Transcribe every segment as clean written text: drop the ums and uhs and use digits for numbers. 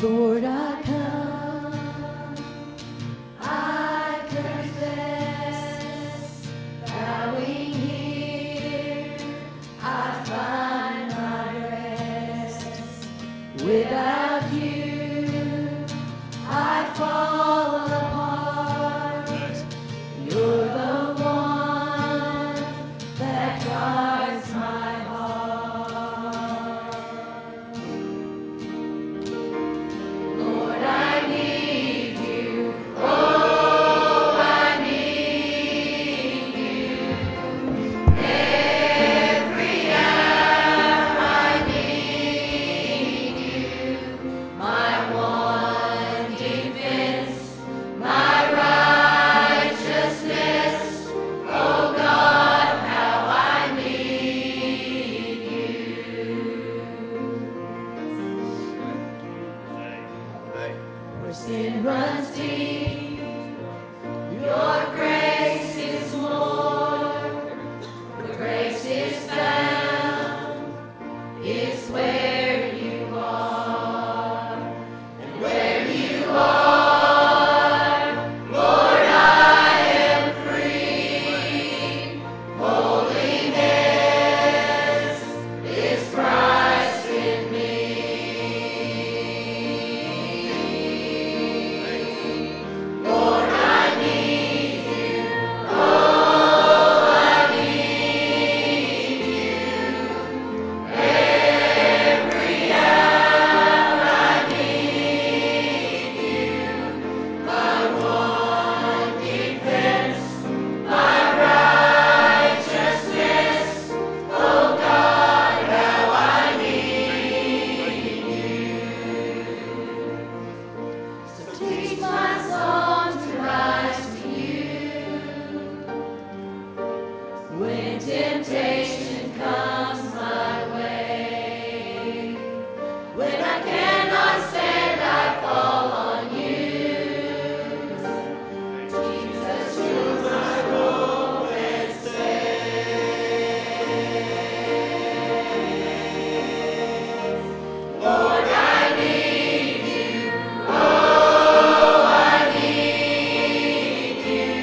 Lord, I come, I confess, bowing here, I find my rest. Without you, I fall apart. You're the one that guards my heart. Lord, I need you. Oh, I need you. Every hour I need you. My one defense, my righteousness. Oh God, how I need you. Where sin runs deep, your grace is more. Where grace is found is where you are. And where you are, Lord, I am free. Holiness is Christ in me. Lord, I need you. Oh, I need you. Every hour I need you. My one defense, my righteousness. Oh God, how I need you. So teach my song to rise to you. When temptation comes my way, when I cannot stand, I fall on you. Jesus, you're my rope and stay. Lord, I need you. Oh, I need you.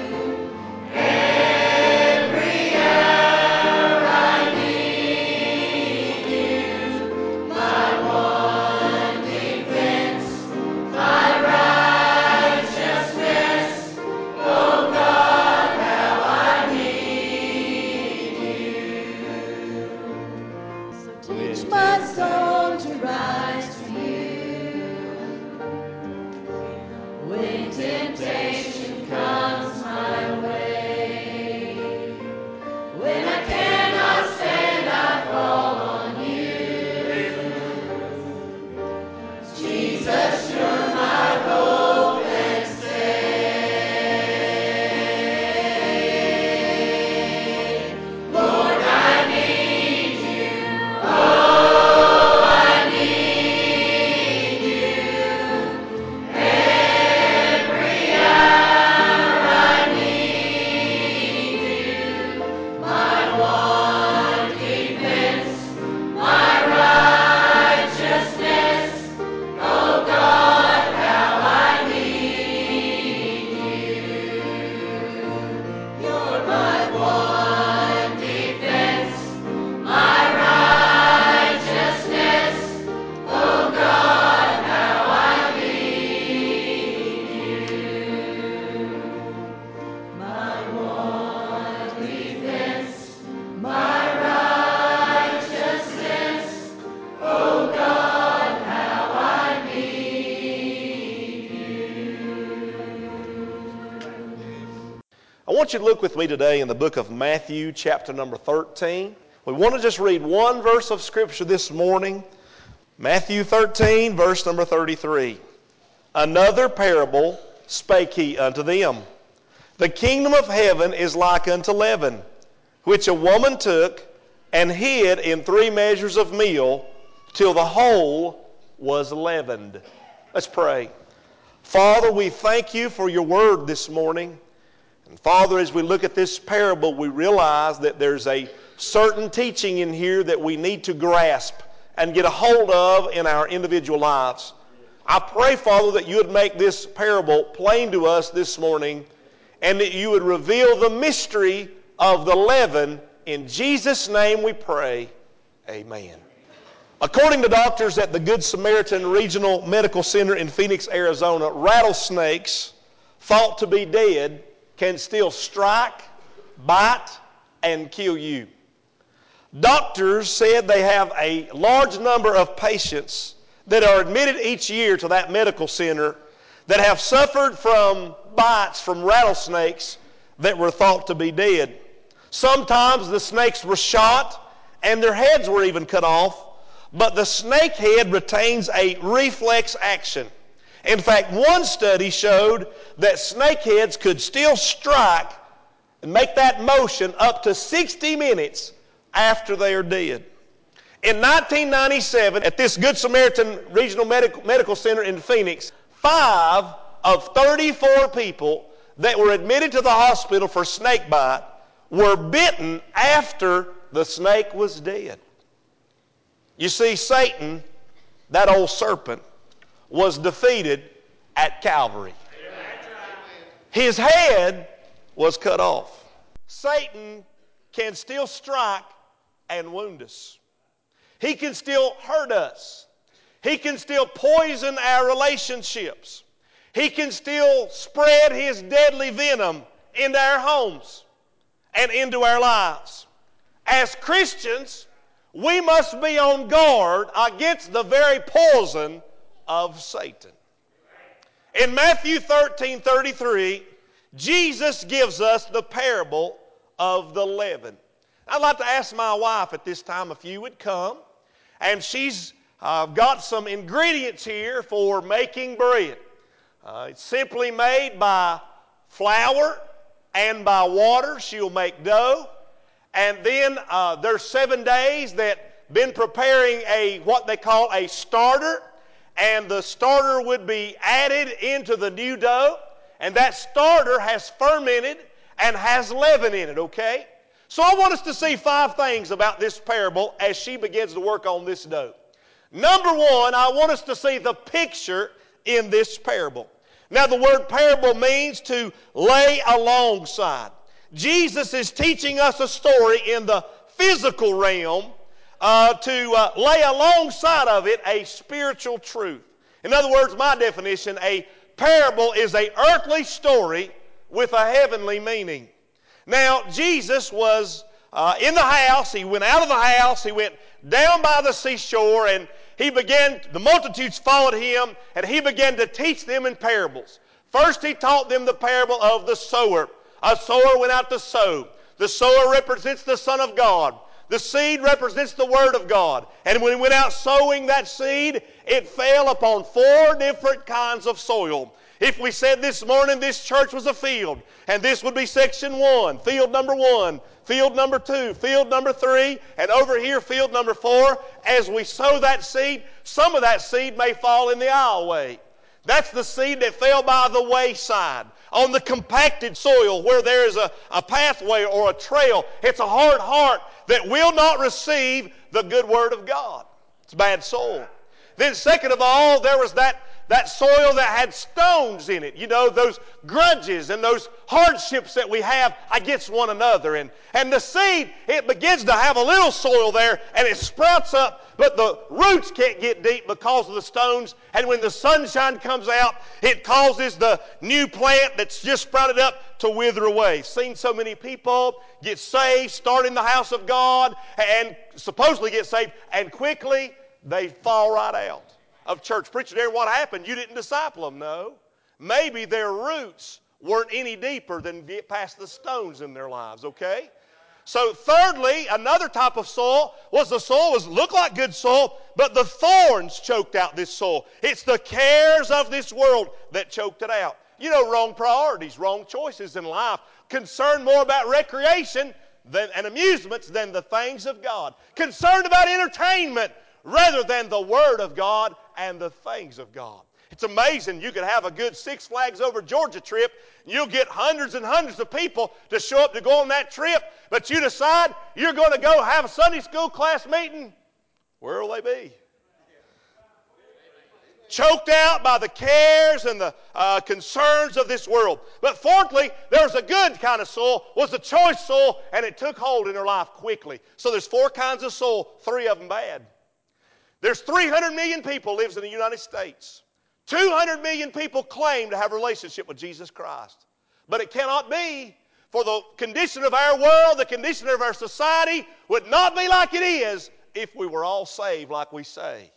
Every hour I need you. My one defense, my righteousness. Oh God, how I need you. So teach my soul to rise to you. When temptation comes my way, when I cannot stand, I fall on you. Jesus, you're my hope and stay. Lord, I need you. Oh, I need you. Every hour I need you. My one defense, my righteousness. Oh God, how I need you. You're my one defense, my righteousness. Oh God, how I need you. My one defense, my righteousness. Oh God, how I need I want you to look with me today in the book of Matthew, chapter number 13. We want to just read one verse of Scripture this morning. Matthew 13, verse number 33. Another parable spake he unto them. The kingdom of heaven is like unto leaven, which a woman took and hid in 3 measures of meal, till the whole was leavened. Let's pray. Father, we thank you for your word this morning. And Father, as we look at this parable, we realize that there's a certain teaching in here that we need to grasp and get a hold of in our individual lives. I pray, Father, that you would make this parable plain to us this morning and that you would reveal the mystery of the leaven. In Jesus' name we pray, amen. According to doctors at the Good Samaritan Regional Medical Center in Phoenix, Arizona, rattlesnakes thought to be dead can still strike, bite, and kill you. Doctors said they have a large number of patients that are admitted each year to that medical center that have suffered from bites from rattlesnakes that were thought to be dead. Sometimes the snakes were shot and their heads were even cut off, but the snake head retains a reflex action. In fact, one study showed that snake heads could still strike and make that motion up to 60 minutes after they are dead. In 1997, at this Good Samaritan Regional Medical Center in Phoenix, 5 of 34 people that were admitted to the hospital for snake bite were bitten after the snake was dead. You see, Satan, that old serpent, was defeated at Calvary. His head was cut off. Satan can still strike and wound us. He can still hurt us. He can still poison our relationships. He can still spread his deadly venom into our homes and into our lives. As Christians, we must be on guard against the very poison of Satan. In Matthew 13:33, Jesus gives us the parable of the leaven. I'd like to ask my wife at this time if you would come, and she's got some ingredients here for making bread. It's simply made by flour and by water. She'll make dough. And then there's 7 days that been preparing what they call a starter. And the starter would be added into the new dough. And that starter has fermented and has leaven in it, okay? So I want us to see 5 things about this parable as she begins to work on this dough. Number 1, I want us to see the picture in this parable. Now, the word parable means to lay alongside. Jesus is teaching us a story in the physical realm to lay alongside of it a spiritual truth. In other words, my definition, a parable is an earthly story with a heavenly meaning. Now, Jesus was in the house. He went out of the house. He went down by the seashore, and the multitudes followed him, and he began to teach them in parables. First, he taught them the parable of the sower. A sower went out to sow. The sower represents the Son of God. The seed represents the Word of God. And when he went out sowing that seed, it fell upon 4 different kinds of soil. If we said this morning this church was a field, and this would be section 1, field number 1, field number 2, field number 3, and over here field number 4, as we sow that seed, some of that seed may fall in the aisleway. That's the seed that fell by the wayside. On the compacted soil where there is a pathway or a trail, it's a hard heart that will not receive the good Word of God. It's bad soil. Then second of all, there was that soil that had stones in it. You know, those grudges and those hardships that we have against one another. And the seed, it begins to have a little soil there and it sprouts up, but the roots can't get deep because of the stones. And when the sunshine comes out, it causes the new plant that's just sprouted up to wither away. Seen so many people get saved, start in the house of God, and supposedly get saved, and quickly they fall right out of church. Preacher, there, what happened? You didn't disciple them. No. Maybe their roots weren't any deeper than get past the stones in their lives, okay? So thirdly, another type of soil looked like good soil, but the thorns choked out this soil. It's the cares of this world that choked it out. You know, wrong priorities, wrong choices in life, concerned more about recreation and amusements than the things of God. Concerned about entertainment rather than the Word of God and the things of God. It's amazing. You could have a good Six Flags Over Georgia trip. You'll get hundreds and hundreds of people to show up to go on that trip, but you decide you're going to go have a Sunday school class meeting. Where will they be? Choked out by the cares and the concerns of this world. But fourthly, there's a good kind of soil, was the choice soil, and it took hold in their life quickly. So there's 4 kinds of soil, 3 of them bad. There's 300 million people lives in the United States. 200 million people claim to have a relationship with Jesus Christ. But it cannot be, for the condition of our world, the condition of our society would not be like it is if we were all saved like we say.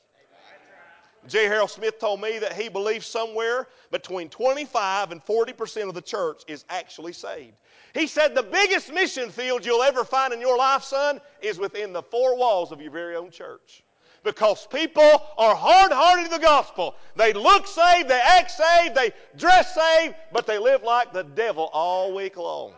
J. Harold Smith told me that he believes somewhere between 25 and 40% of the church is actually saved. He said the biggest mission field you'll ever find in your life, son, is within the 4 walls of your very own church. Because people are hard-hearted in the gospel. They look saved, they act saved, they dress saved, but they live like the devil all week long.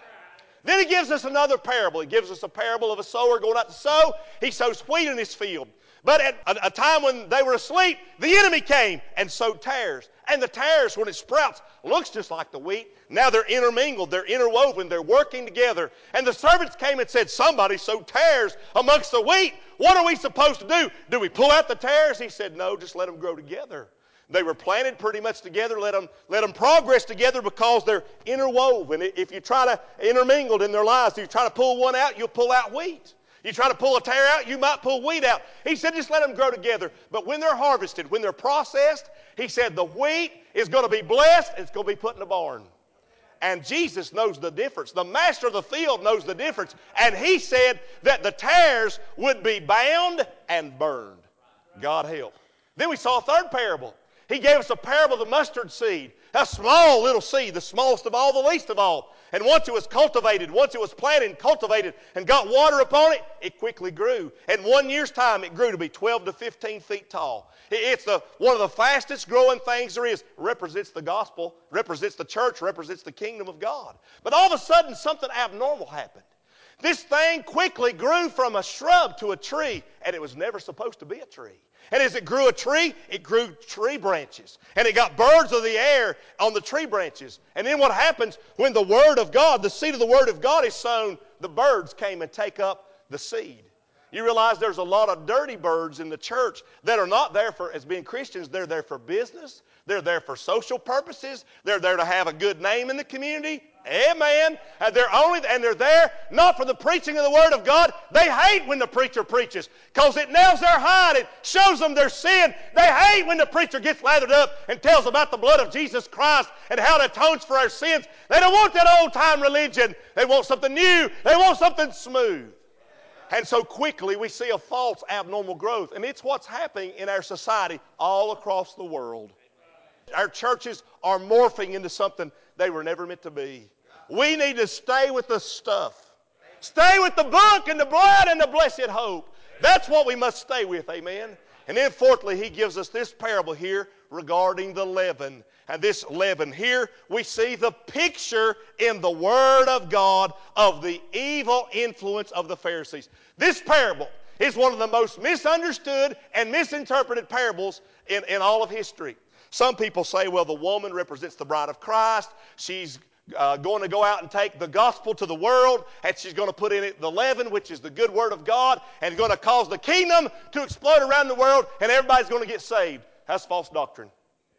Then he gives us another parable. He gives us a parable of a sower going out to sow. He sows wheat in his field. But at a time when they were asleep, the enemy came and sowed tares. And the tares, when it sprouts, looks just like the wheat. Now they're intermingled, they're interwoven, they're working together. And the servants came and said, somebody sowed tares amongst the wheat. What are we supposed to do? Do we pull out the tares? He said, no, just let them grow together. They were planted pretty much together. Let them progress together because they're interwoven. If you try to intermingle in their lives, if you try to pull one out, you'll pull out wheat. You try to pull a tare out, you might pull wheat out. He said, just let them grow together. But when they're harvested, when they're processed, he said the wheat is going to be blessed, it's going to be put in a barn. And Jesus knows the difference. The master of the field knows the difference. And he said that the tares would be bound and burned. God help. Then we saw a third parable. He gave us a parable of the mustard seed. A small little seed, the smallest of all, the least of all. And once it was cultivated, once it was planted and cultivated and got water upon it, it quickly grew. In 1 year's time, it grew to be 12 to 15 feet tall. It's one of the fastest growing things there is. Represents the gospel, represents the church, represents the kingdom of God. But all of a sudden, something abnormal happened. This thing quickly grew from a shrub to a tree, and it was never supposed to be a tree. And as it grew a tree, it grew tree branches. And it got birds of the air on the tree branches. And then what happens when the Word of God, the seed of the Word of God is sown, the birds came and take up the seed. You realize there's a lot of dirty birds in the church that are not there as being Christians. They're there for business. They're there for social purposes. They're there to have a good name in the community. Amen. They're there not for the preaching of the Word of God. They hate when the preacher preaches because it nails their hide. It shows them their sin. They hate when the preacher gets lathered up and tells about the blood of Jesus Christ and how it atones for our sins. They don't want that old-time religion. They want something new. They want something smooth. And so quickly we see a false abnormal growth. And it's what's happening in our society all across the world. Our churches are morphing into something they were never meant to be. We need to stay with the stuff. Stay with the book and the blood and the blessed hope. That's what we must stay with, amen. And then fourthly, he gives us this parable here regarding the leaven. And this leaven here, we see the picture in the Word of God of the evil influence of the Pharisees. This parable is one of the most misunderstood and misinterpreted parables in all of history. Some people say, well, the woman represents the bride of Christ. She's going to go out and take the gospel to the world, and she's going to put in it the leaven, which is the good Word of God, and going to cause the kingdom to explode around the world, and everybody's going to get saved. That's false doctrine.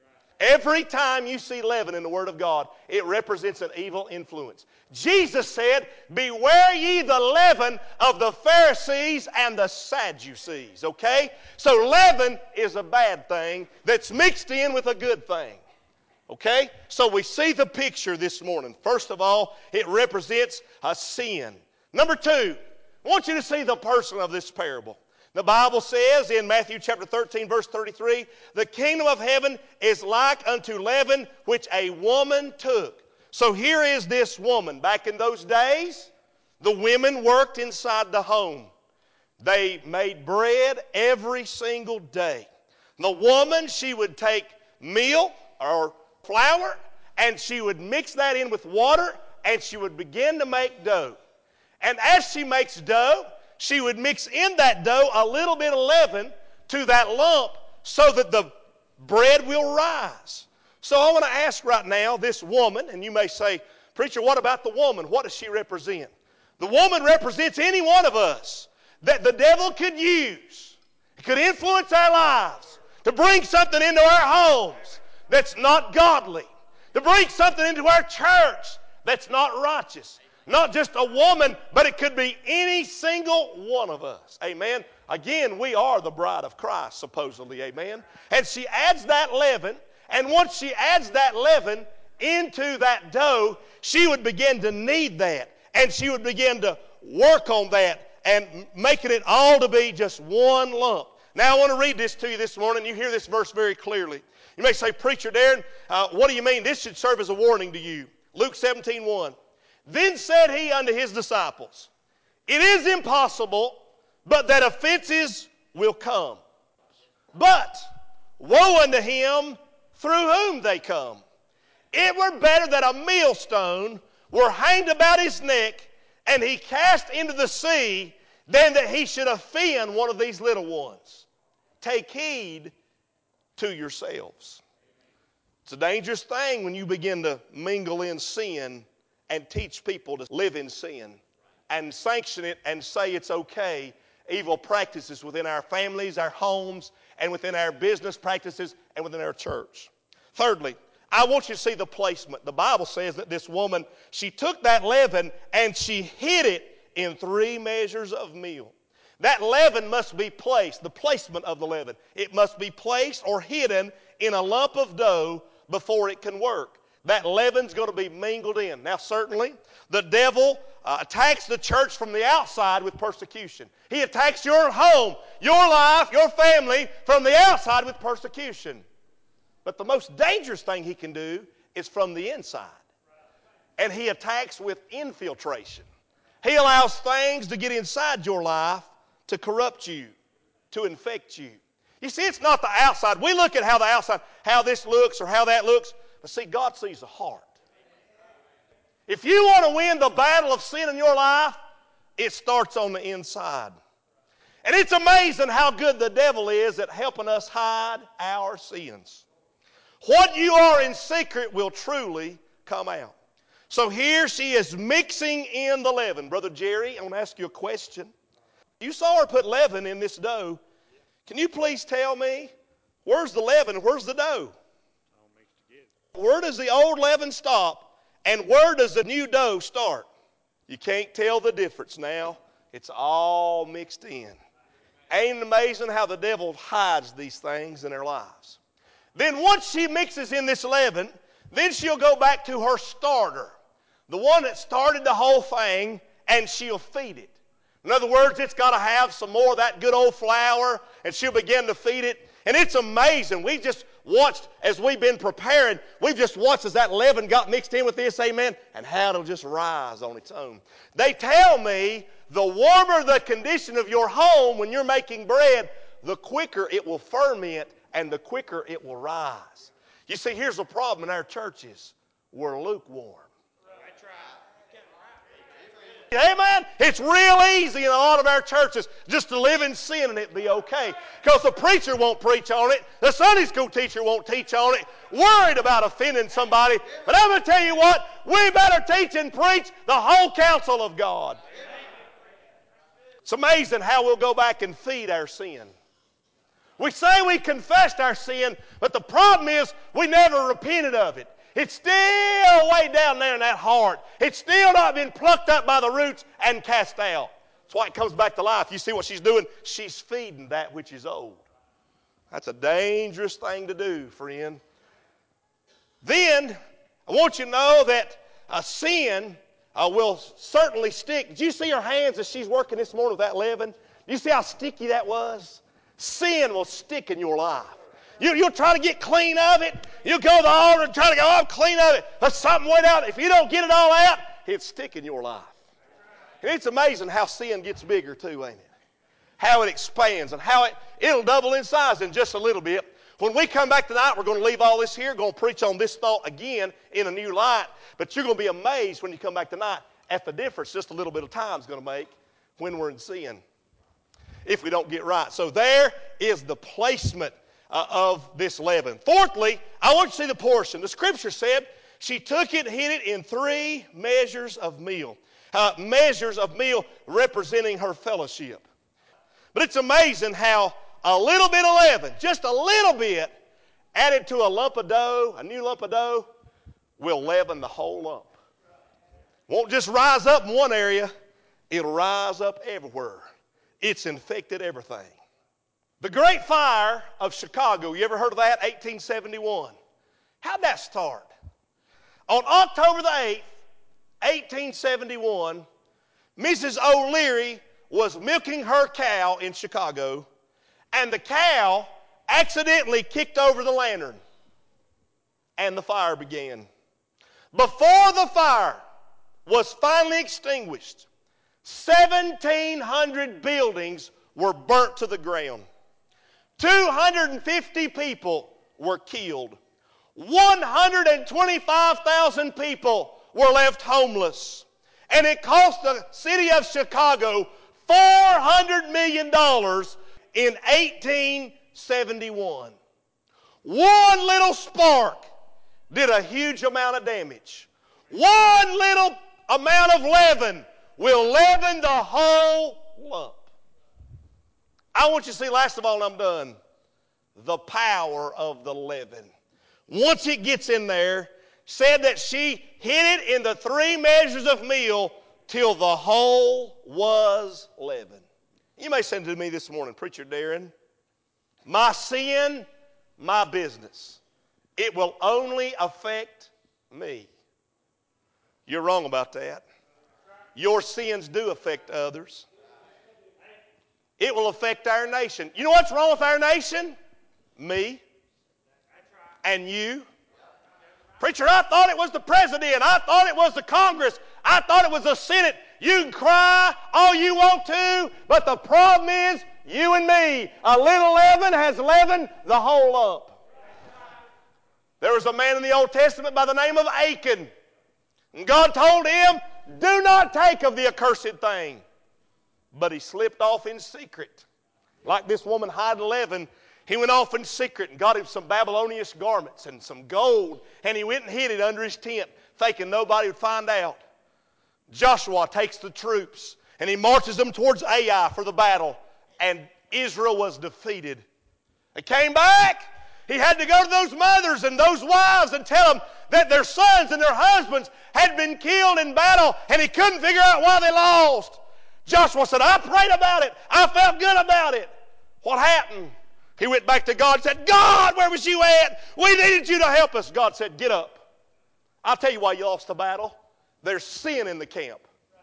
Every time you see leaven in the Word of God, it represents an evil influence. Jesus said, beware ye the leaven of the Pharisees and the Sadducees, okay? So leaven is a bad thing that's mixed in with a good thing, okay? So we see the picture this morning. First of all, it represents a sin. Number two, I want you to see the person of this parable. The Bible says in Matthew chapter 13, verse 33, the kingdom of heaven is like unto leaven which a woman took. So here is this woman. Back in those days, the women worked inside the home. They made bread every single day. The woman, she would take meal or flour, and she would mix that in with water, and she would begin to make dough. And as she makes dough, she would mix in that dough a little bit of leaven to that lump so that the bread will rise. So I want to ask right now this woman, and you may say, preacher, what about the woman? What does she represent? The woman represents any one of us that the devil could use. It could influence our lives to bring something into our homes that's not godly, to bring something into our church that's not righteous. Not just a woman, but it could be any single one of us. Amen. Again, we are the bride of Christ, supposedly. Amen. And she adds that leaven, and once she adds that leaven into that dough, she would begin to knead that, and she would begin to work on that and making it all to be just one lump. Now I want to read this to you this morning. You hear this verse very clearly. You may say, Preacher Darren, what do you mean? This should serve as a warning to you. Luke 17:1. Then said he unto his disciples, It is impossible, but that offenses will come. But woe unto him through whom they come. It were better that a millstone were hanged about his neck, and he cast into the sea, than that he should offend one of these little ones. Take heed to yourselves. It's a dangerous thing when you begin to mingle in sin and teach people to live in sin and sanction it and say it's okay. Evil practices within our families, our homes, and within our business practices and within our church. Thirdly, I want you to see the placement. The Bible says that this woman, she took that leaven and she hid it in 3 measures of meal. That leaven must be placed, the placement of the leaven. It must be placed or hidden in a lump of dough before it can work. That leaven's going to be mingled in. Now certainly, the devil attacks the church from the outside with persecution. He attacks your home, your life, your family from the outside with persecution. But the most dangerous thing he can do is from the inside. And he attacks with infiltration. He allows things to get inside your life to corrupt you, to infect you. You see, it's not the outside. We look at how the outside, how this looks or how that looks. But see, God sees the heart. If you want to win the battle of sin in your life, it starts on the inside. And it's amazing how good the devil is at helping us hide our sins. What you are in secret will truly come out. So here she is mixing in the leaven. Brother Jerry, I want to ask you a question. You saw her put leaven in this dough. Can you please tell me, where's the leaven and where's the dough? Where does the old leaven stop and where does the new dough start? You can't tell the difference now. It's all mixed in. Ain't it amazing how the devil hides these things in their lives? Then once she mixes in this leaven, then she'll go back to her starter, the one that started the whole thing, and she'll feed it. In other words, it's got to have some more of that good old flour, and she'll begin to feed it. And it's amazing. We just watched as we've been preparing. We've just watched as that leaven got mixed in with this, amen, and how it'll just rise on its own. They tell me the warmer the condition of your home when you're making bread, the quicker it will ferment and the quicker it will rise. You see, here's the problem in our churches. We're lukewarm. Amen? It's real easy in a lot of our churches just to live in sin and it be okay. Because the preacher won't preach on it. The Sunday school teacher won't teach on it. Worried about offending somebody. But I'm going to tell you what. We better teach and preach the whole counsel of God. It's amazing how we'll go back and feed our sin. We say we confessed our sin, but the problem is we never repented of it. It's still way down there in that heart. It's still not been plucked up by the roots and cast out. That's why it comes back to life. You see what she's doing? She's feeding that which is old. That's a dangerous thing to do, friend. Then, I want you to know that sin will certainly stick. Did you see her hands as she's working this morning with that leaven? Do you see how sticky that was? Sin will stick in your life. You'll try to get clean of it. You'll go to the altar and try to go, I'm clean of it. But something went out. If you don't get it all out, it'll stick in your life. And it's amazing how sin gets bigger too, ain't it? How it expands and how it'll double in size in just a little bit. When we come back tonight, we're going to leave all this here, going to preach on this thought again in a new light. But you're going to be amazed when you come back tonight at the difference just a little bit of time is going to make when we're in sin, if we don't get right. So there is the placement of this leaven. Fourthly, I want you to see the portion. The scripture said she took it and hid it in 3 measures of meal. Measures of meal representing her fellowship. But it's amazing how a little bit of leaven, just a little bit, added to a lump of dough, a new lump of dough, will leaven the whole lump. Won't just rise up in one area, it'll rise up everywhere. It's infected everything. The Great Fire of Chicago, you ever heard of that? 1871. How'd that start? On October the 8th, 1871, Mrs. O'Leary was milking her cow in Chicago, and the cow accidentally kicked over the lantern, and the fire began. Before the fire was finally extinguished, 1,700 buildings were burnt to the ground. 250 people were killed. 125,000 people were left homeless. And it cost the city of Chicago $400 million in 1871. One little spark did a huge amount of damage. One little amount of leaven will leaven the whole lump. I want you to see, last of all, and I'm done, the power of the leaven. Once it gets in there, said that she hid it in the 3 measures of meal till the whole was leavened. You may say to me this morning, Preacher Darren, my sin, my business. It will only affect me. You're wrong about that. Your sins do affect others. It will affect our nation. You know what's wrong with our nation? Me and you. Preacher, I thought it was the president. I thought it was the Congress. I thought it was the Senate. You can cry all you want to, but the problem is you and me. A little leaven has leavened the whole lump. There was a man in the Old Testament by the name of Achan. And God told him, do not take of the accursed thing. But he slipped off in secret. Like this woman hid leaven, he went off in secret and got him some Babylonian garments and some gold. And he went and hid it under his tent, thinking nobody would find out. Joshua takes the troops and he marches them towards Ai for the battle. And Israel was defeated. They came back. He had to go to those mothers and those wives and tell them that their sons and their husbands had been killed in battle, and he couldn't figure out why they lost. Joshua said, I prayed about it. I felt good about it. What happened? He went back to God and said, God, where was you at? We needed you to help us. God said, get up. I'll tell you why you lost the battle. There's sin in the camp.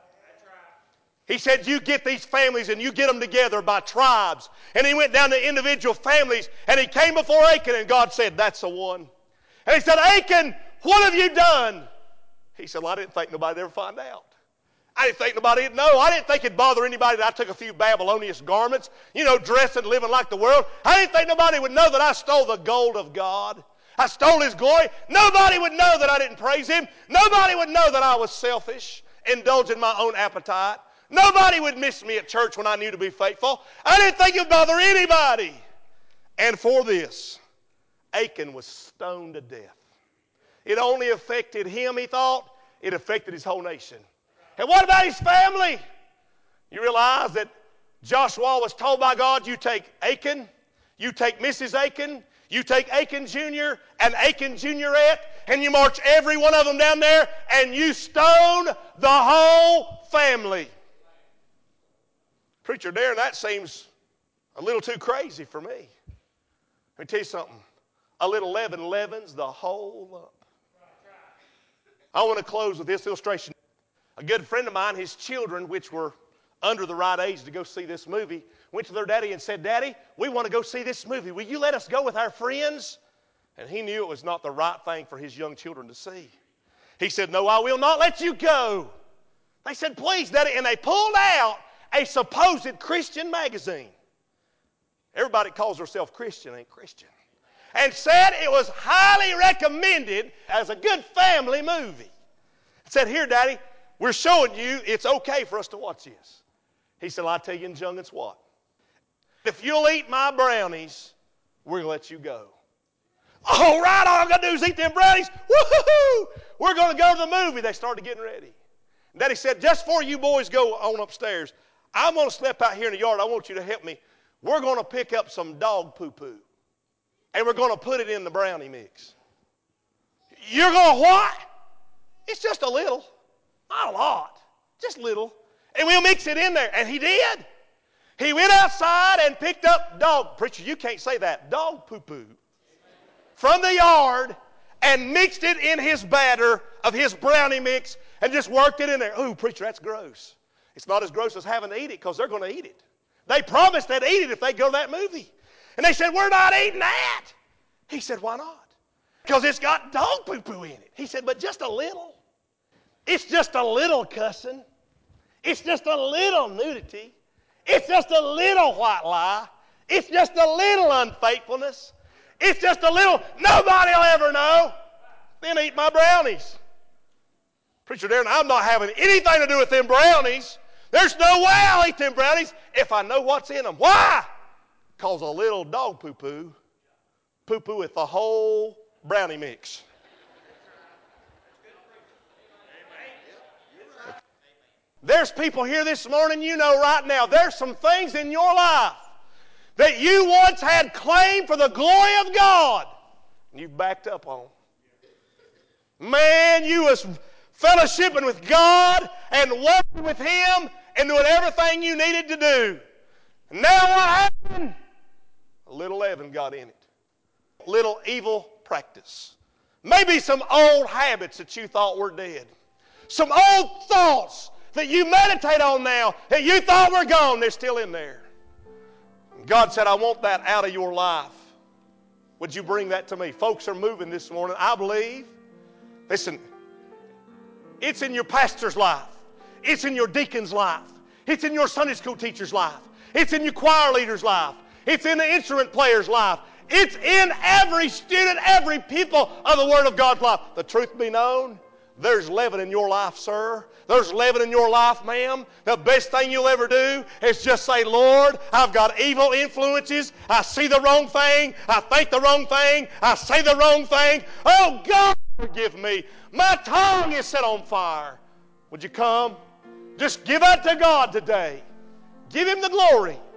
He said, you get these families and you get them together by tribes. And he went down to individual families and he came before Achan and God said, that's the one. And he said, Achan, what have you done? He said, well, I didn't think nobody would ever find out. I didn't think nobody would know. I didn't think it'd bother anybody that I took a few Babylonian garments, dressed and living like the world. I didn't think nobody would know that I stole the gold of God. I stole His glory. Nobody would know that I didn't praise Him. Nobody would know that I was selfish, indulging my own appetite. Nobody would miss me at church when I knew to be faithful. I didn't think it would bother anybody. And for this, Achan was stoned to death. It only affected him, he thought. It affected his whole nation. And what about his family? You realize that Joshua was told by God, you take Achan, you take Mrs. Achan, you take Achan Jr. and Achan Juniorette, and you march every one of them down there, and you stone the whole family. Preacher Darren, that seems a little too crazy for me. Let me tell you something. A little leaven leavens the whole lump. I want to close with this illustration. A good friend of mine, his children, which were under the right age to go see this movie, went to their daddy and said, Daddy, we want to go see this movie. Will you let us go with our friends? And he knew it was not the right thing for his young children to see. He said, no, I will not let you go. They said, please, Daddy. And they pulled out a supposed Christian magazine. Everybody that calls herself Christian ain't Christian. And said it was highly recommended as a good family movie. Said, here, Daddy, we're showing you it's okay for us to watch this. He said, well, I'll tell you in Jungans what. If you'll eat my brownies, we're going to let you go. All right, all I'm going to do is eat them brownies. Woo-hoo-hoo! We're going to go to the movie. They started getting ready. And Daddy said, just before you boys go on upstairs, I'm going to step out here in the yard. I want you to help me we're going to pick up some dog poo-poo, and we're going to put it in the brownie mix. You're going to what? It's just a little. Not a lot. Just little. And we'll mix it in there. And he did. He went outside and picked up dog. Preacher, you can't say that. Dog poo-poo. From the yard and mixed it in his batter of his brownie mix and just worked it in there. Ooh, preacher, that's gross. It's not as gross as having to eat it because they're going to eat it. They promised they'd eat it if they go to that movie. And they said, we're not eating that. He said, why not? Because it's got dog poo-poo in it. He said, but just a little. It's just a little cussing. It's just a little nudity. It's just a little white lie. It's just a little unfaithfulness. It's just a little, nobody will ever know. Then eat my brownies. Preacher Darren, I'm not having anything to do with them brownies. There's no way I'll eat them brownies if I know what's in them. Why? Because a little dog poo-poo with the whole brownie mix. There's people here this morning, you know right now, there's some things in your life that you once had claim for the glory of God, and you've backed up on. Man, you was fellowshipping with God and walking with Him and doing everything you needed to do. And now what happened? A little leaven got in it. A little evil practice. Maybe some old habits that you thought were dead. Some old thoughts that you meditate on now that you thought were gone, they're still in there. God said, I want that out of your life. Would you bring that to me? Folks are moving this morning, I believe. Listen, it's in your pastor's life. It's in your deacon's life. It's in your Sunday school teacher's life. It's in your choir leader's life. It's in the instrument player's life. It's in every student, every people of the Word of God's life. The truth be known, there's leaven in your life, sir. There's leaven in your life, ma'am. The best thing you'll ever do is just say, Lord, I've got evil influences. I see the wrong thing. I think the wrong thing. I say the wrong thing. Oh, God, forgive me. My tongue is set on fire. Would you come? Just give that to God today. Give Him the glory.